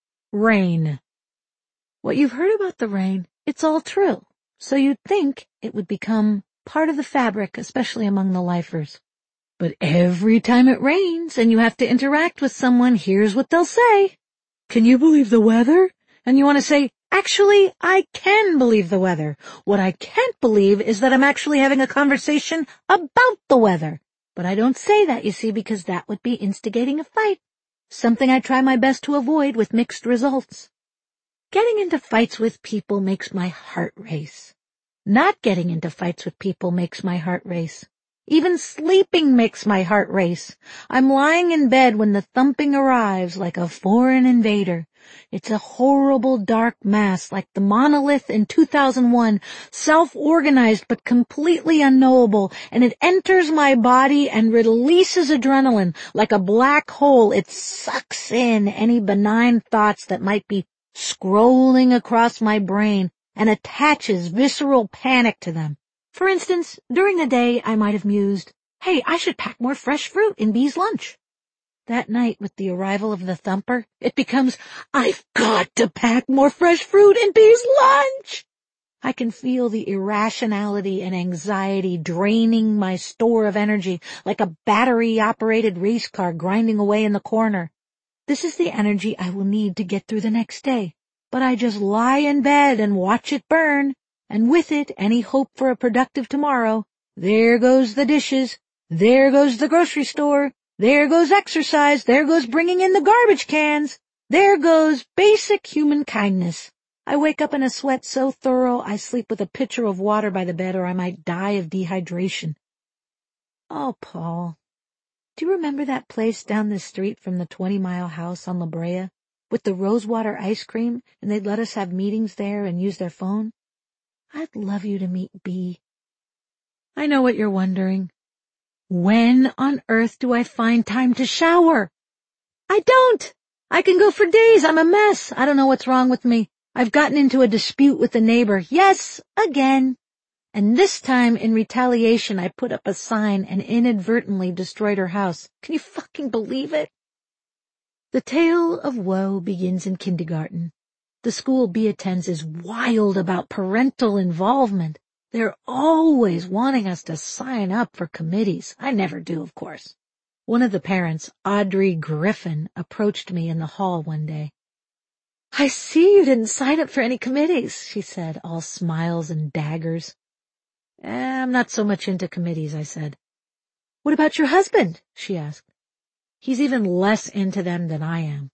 Rain. What you've heard about the rain, it's all true. So you'd think it would become part of the fabric, especially among the lifers. But every time it rains and you have to interact with someone, here's what they'll say. Can you believe the weather? And you want to say, actually, I can believe the weather. What I can't believe is that I'm actually having a conversation about the weather. But I don't say that, you see, because that would be instigating a fight. Something I try my best to avoid with mixed results. Getting into fights with people makes my heart race. Not getting into fights with people makes my heart race. Even sleeping makes my heart race. I'm lying in bed when the thumping arrives like a foreign invader. It's a horrible dark mass like the monolith in 2001, self-organized but completely unknowable, and it enters my body and releases adrenaline like a black hole. It sucks in any benign thoughts that might be scrolling across my brain and attaches visceral panic to them. For instance, during the day I might have mused, hey, I should pack more fresh fruit in Bee's lunch. That night, with the arrival of the thumper, it becomes, I've got to pack more fresh fruit in Bee's lunch. I can feel the irrationality and anxiety draining my store of energy like a battery-operated race car grinding away in the corner. This is the energy I will need to get through the next day. But I just lie in bed and watch it burn, and with it any hope for a productive tomorrow. There goes the dishes, there goes the grocery store, there goes exercise, there goes bringing in the garbage cans, there goes basic human kindness. I wake up in a sweat so thorough I sleep with a pitcher of water by the bed or I might die of dehydration. Oh, Paul, do you remember that place down the street from the 20-mile house on La Brea with the rosewater ice cream, and they'd let us have meetings there and use their phone? I'd love you to meet Bee. I know what you're wondering. When on earth do I find time to shower? I don't. I can go for days. I'm a mess. I don't know what's wrong with me. I've gotten into a dispute with the neighbor. Yes, again. And this time, in retaliation, I put up a sign and inadvertently destroyed her house. Can you fucking believe it? The tale of woe begins in kindergarten. The school Bee attends is wild about parental involvement. They're always wanting us to sign up for committees. I never do, of course. One of the parents, Audrey Griffin, approached me in the hall one day. I see you didn't sign up for any committees, she said, all smiles and daggers. I'm not so much into committees, I said. What about your husband? She asked. He's even less into them than I am.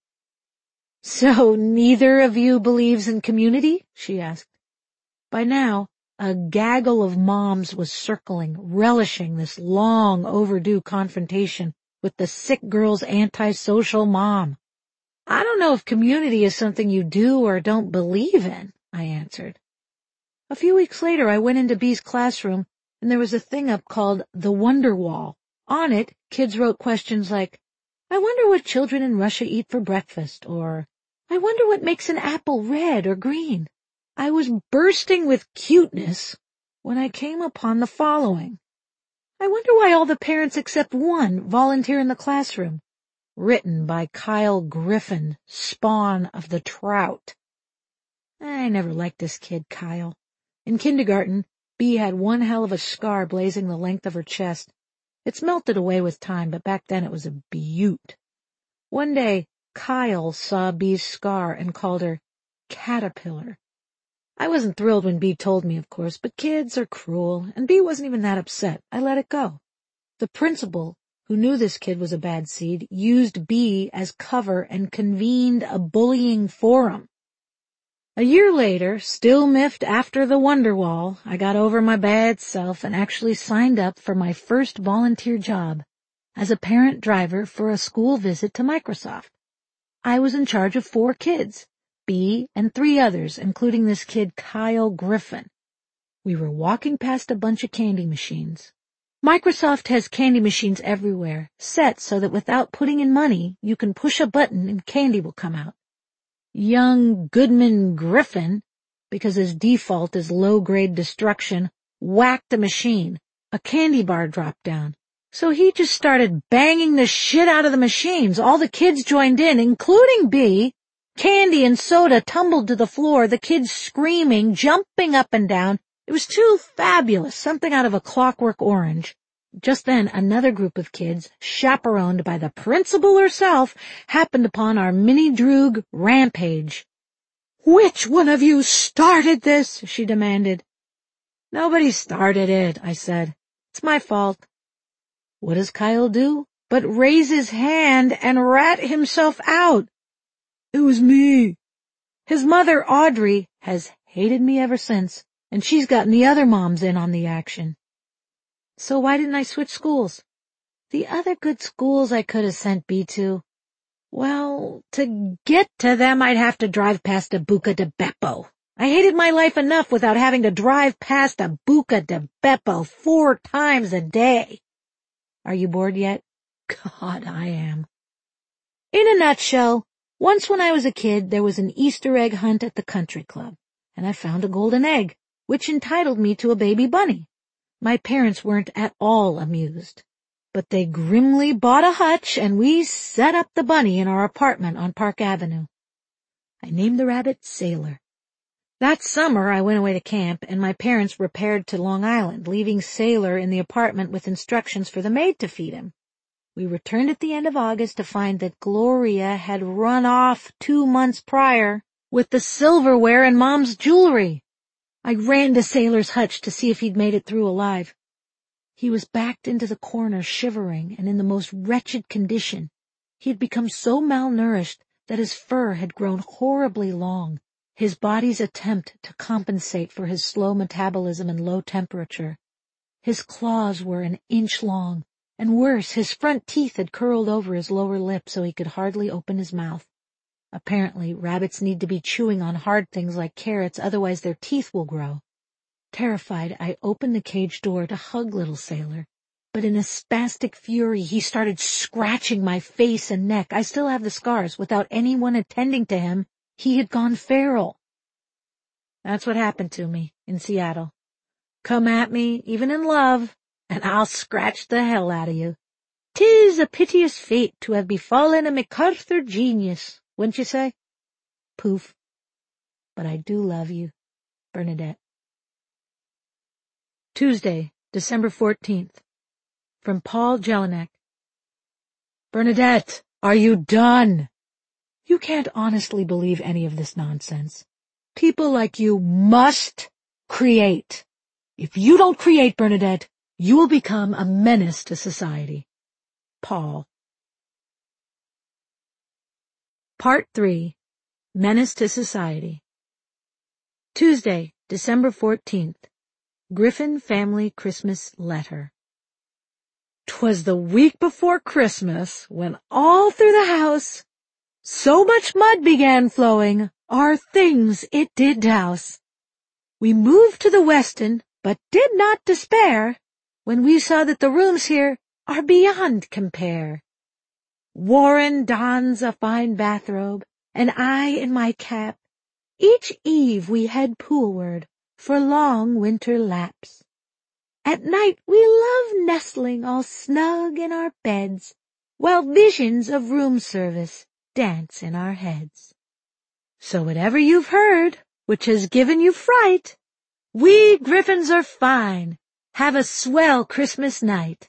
So neither of you believes in community? She asked. By now, a gaggle of moms was circling, relishing this long overdue confrontation with the sick girl's antisocial mom. I don't know if community is something you do or don't believe in, I answered. A few weeks later, I went into Bee's classroom, and there was a thing up called the Wonder Wall, On it, kids wrote questions like, I wonder what children in Russia eat for breakfast, or I wonder what makes an apple red or green. I was bursting with cuteness when I came upon the following. I wonder why all the parents except one volunteer in the classroom. Written by Kyle Griffin, spawn of the trout. I never liked this kid, Kyle. In kindergarten, Bea had one hell of a scar blazing the length of her chest. It's melted away with time, but back then it was a beaut. One day, Kyle saw Bea's scar and called her Caterpillar. I wasn't thrilled when Bea told me, of course, but kids are cruel, and Bea wasn't even that upset. I let it go. The principal, who knew this kid was a bad seed, used Bea as cover and convened a bullying forum. A year later, still miffed after the Wonderwall, I got over my bad self and actually signed up for my first volunteer job as a parent driver for a school visit to Microsoft. I was in charge of 4 kids, Bea and 3 others, including this kid Kyle Griffin. We were walking past a bunch of candy machines. Microsoft has candy machines everywhere, set so that without putting in money, you can push a button and candy will come out. Young Goodman Griffin, because his default is low-grade destruction, whacked the machine. A candy bar dropped down. So he just started banging the shit out of the machines. All the kids joined in, including Bea. Candy and soda tumbled to the floor, the kids screaming, jumping up and down. It was too fabulous, something out of A Clockwork Orange. Just then, another group of kids, chaperoned by the principal herself, happened upon our mini-droog rampage. "Which one of you started this?" she demanded. "Nobody started it," I said. "It's my fault." What does Kyle do but raise his hand and rat himself out? "It was me." His mother, Audrey, has hated me ever since, and she's gotten the other moms in on the action. So why didn't I switch schools? The other good schools I could have sent Bea to, well, to get to them I'd have to drive past a Buca de Beppo. I hated my life enough without having to drive past a Buca de Beppo 4 times a day. Are you bored yet? God, I am. In a nutshell, once when I was a kid, there was an Easter egg hunt at the country club, and I found a golden egg, which entitled me to a baby bunny. My parents weren't at all amused, but they grimly bought a hutch and we set up the bunny in our apartment on Park Avenue. I named the rabbit Sailor. That summer I went away to camp and my parents repaired to Long Island, leaving Sailor in the apartment with instructions for the maid to feed him. We returned at the end of August to find that Gloria had run off 2 months prior with the silverware and Mom's jewelry. I ran to Sailor's hutch to see if he'd made it through alive. He was backed into the corner shivering and in the most wretched condition. He had become so malnourished that his fur had grown horribly long, his body's attempt to compensate for his slow metabolism and low temperature. His claws were an inch long, and worse, his front teeth had curled over his lower lip so he could hardly open his mouth. Apparently, rabbits need to be chewing on hard things like carrots, otherwise their teeth will grow. Terrified, I opened the cage door to hug little Sailor, but in a spastic fury he started scratching my face and neck. I still have the scars. Without anyone attending to him, he had gone feral. That's what happened to me in Seattle. Come at me, even in love, and I'll scratch the hell out of you. 'Tis a piteous fate to have befallen a MacArthur genius, wouldn't you say? Poof. But I do love you, Bernadette. Tuesday, December 14th. From Paul Jelinek. Bernadette, are you done? You can't honestly believe any of this nonsense. People like you must create. If you don't create, Bernadette, you will become a menace to society. Paul. Part 3. Menace to Society. Tuesday, December 14th. Griffin Family Christmas Letter. 'Twas the week before Christmas when all through the house so much mud began flowing, our things it did douse. We moved to the Weston, but did not despair when we saw that the rooms here are beyond compare. Warren dons a fine bathrobe, and I in my cap. Each eve we head poolward for long winter laps. At night we love nestling all snug in our beds, while visions of room service dance in our heads. So whatever you've heard, which has given you fright, we Griffins are fine. Have a swell Christmas night.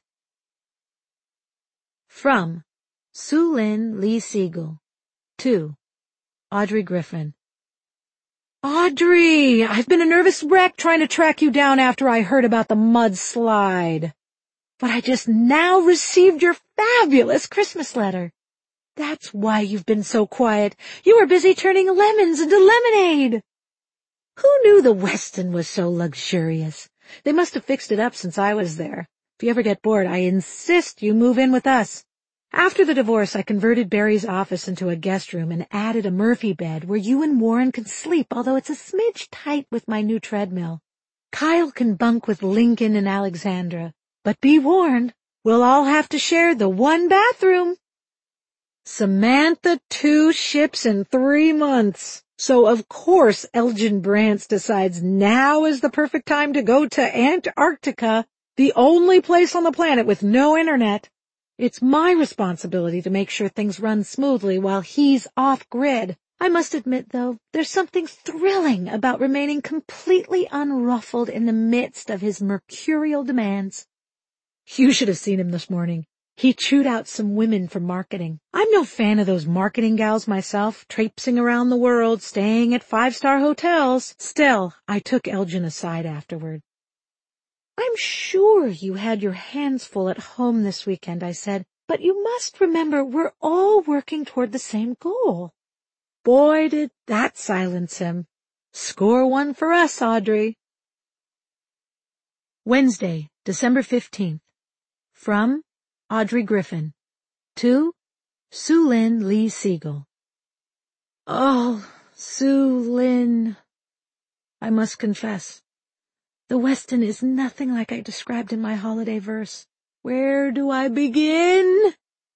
From Sue Lynn Lee Siegel to Audrey Griffin. Audrey, I've been a nervous wreck trying to track you down after I heard about the mudslide. But I just now received your fabulous Christmas letter. That's why you've been so quiet. You were busy turning lemons into lemonade. Who knew the Westin was so luxurious? They must have fixed it up since I was there. If you ever get bored, I insist you move in with us. After the divorce, I converted Barry's office into a guest room and added a Murphy bed where you and Warren can sleep, although it's a smidge tight with my new treadmill. Kyle can bunk with Lincoln and Alexandra. But be warned, we'll all have to share the one bathroom. Samantha 2 ships in 3 months. So of course Elgin Brantz decides now is the perfect time to go to Antarctica, the only place on the planet with no internet. It's my responsibility to make sure things run smoothly while he's off-grid. I must admit, though, there's something thrilling about remaining completely unruffled in the midst of his mercurial demands. You should have seen him this morning. He chewed out some women for marketing. I'm no fan of those marketing gals myself, traipsing around the world, staying at 5-star hotels. Still, I took Elgin aside afterward. I'm sure you had your hands full at home this weekend, I said, but you must remember we're all working toward the same goal. Boy, did that silence him. Score 1 for us, Audrey. Wednesday, December 15th. From Audrey Griffin to Sue Lynn Lee Siegel. Oh, Sue Lynn, I must confess, the Westin is nothing like I described in my holiday verse. Where do I begin?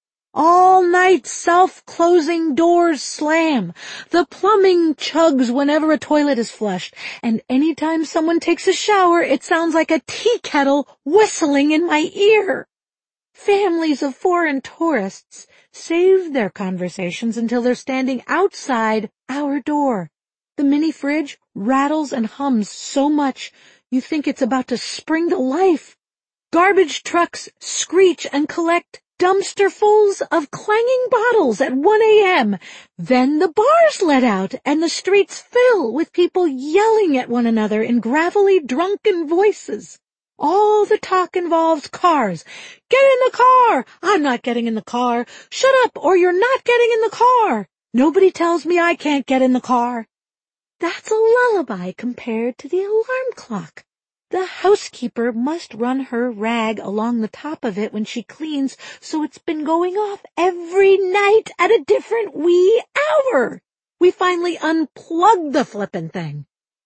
All night self-closing doors slam. The plumbing chugs whenever a toilet is flushed. And anytime someone takes a shower, it sounds like a tea kettle whistling in my ear. Families of foreign tourists save their conversations until they're standing outside our door. The mini fridge rattles and hums so much you think it's about to spring to life. Garbage trucks screech and collect dumpsterfuls of clanging bottles at 1 a.m. Then the bars let out and the streets fill with people yelling at one another in gravelly, drunken voices. All the talk involves cars. Get in the car! I'm not getting in the car. Shut up or you're not getting in the car. Nobody tells me I can't get in the car. That's a lullaby compared to the alarm clock. The housekeeper must run her rag along the top of it when she cleans, so it's been going off every night at a different wee hour. We finally unplugged the flippin' thing.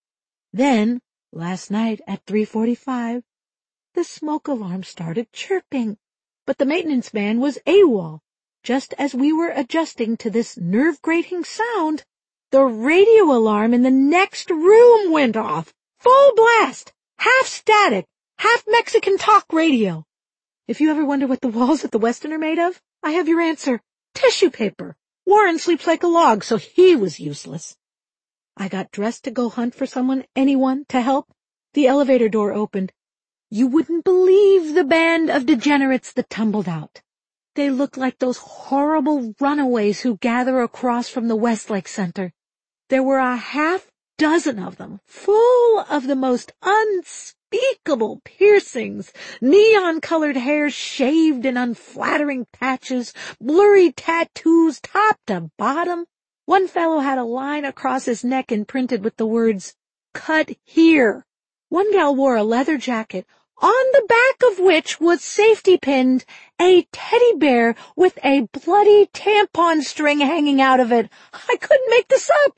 Then, last night at 3:45, the smoke alarm started chirping, but the maintenance man was AWOL. Just as we were adjusting to this nerve-grating sound, the radio alarm in the next room went off. Full blast! Half static, half Mexican talk radio. If you ever wonder what the walls at the Westin are made of, I have your answer. Tissue paper. Warren sleeps like a log, so he was useless. I got dressed to go hunt for anyone, to help. The elevator door opened. You wouldn't believe the band of degenerates that tumbled out. They looked like those horrible runaways who gather across from the Westlake Center. There were a half-dozen of them, full of the most unspeakable piercings, neon-colored hair shaved in unflattering patches, blurry tattoos top to bottom. One fellow had a line across his neck imprinted with the words, "Cut here." One gal wore a leather jacket, on the back of which was safety-pinned a teddy bear with a bloody tampon string hanging out of it. I couldn't make this up.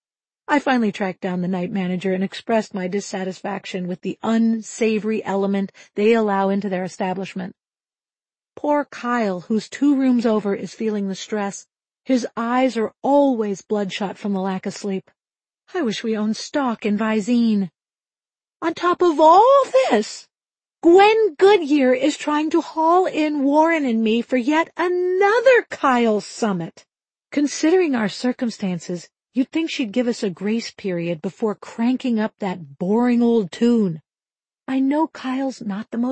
I finally tracked down the night manager and expressed my dissatisfaction with the unsavory element they allow into their establishment. Poor Kyle, who's 2 rooms over, is feeling the stress. His eyes are always bloodshot from the lack of sleep. I wish we owned stock in Visine. On top of all this, Gwen Goodyear is trying to haul in Warren and me for yet another Kyle summit. Considering our circumstances, you'd think she'd give us a grace period before cranking up that boring old tune. I know Kyle's not the most